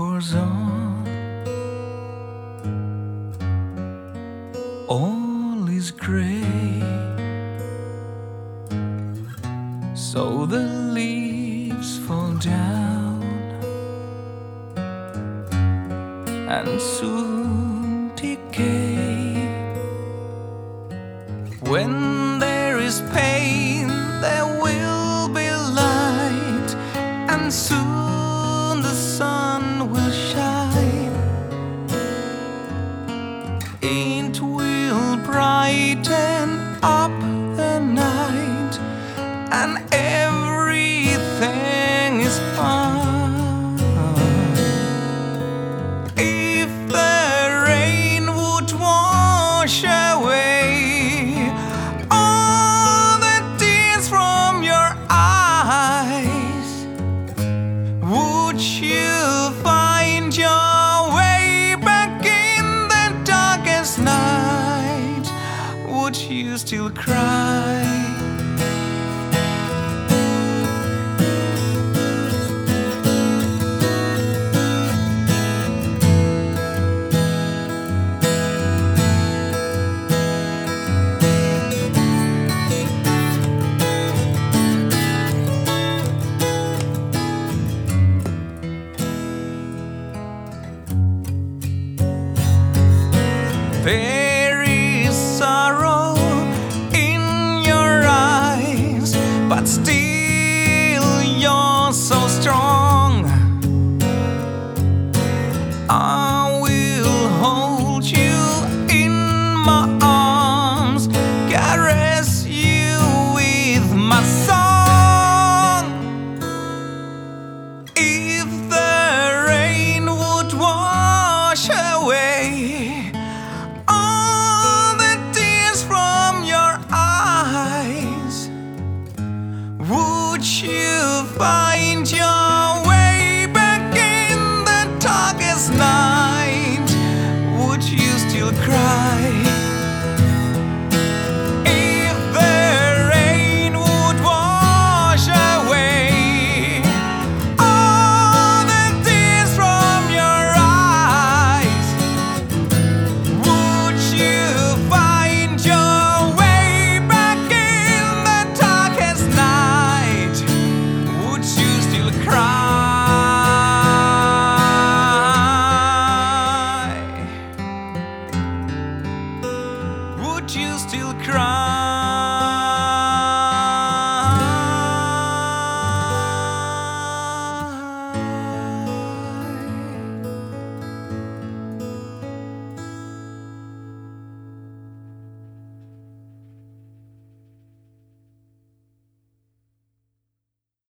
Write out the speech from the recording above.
pours on, all is gray, so the leaves fall down and soon decay. When there is pain, there will be light, and soon the sun will shine. It will brighten up the night, and everything is fine. If the rain would wash away all the tears from your eyes, would you find your way back in the darkest night? Would you still cry? There is sorrow in your eyes, but still you're so strong. I will hold you in my arms, caress you with my song. If the rain would wash away all the tears from your eyes, would you find your way back in the darkest night? Would you still cry? If the rain would wash away all the tears from your eyes, would you find your way back in the darkest night? Would you still cry? Would you still cry?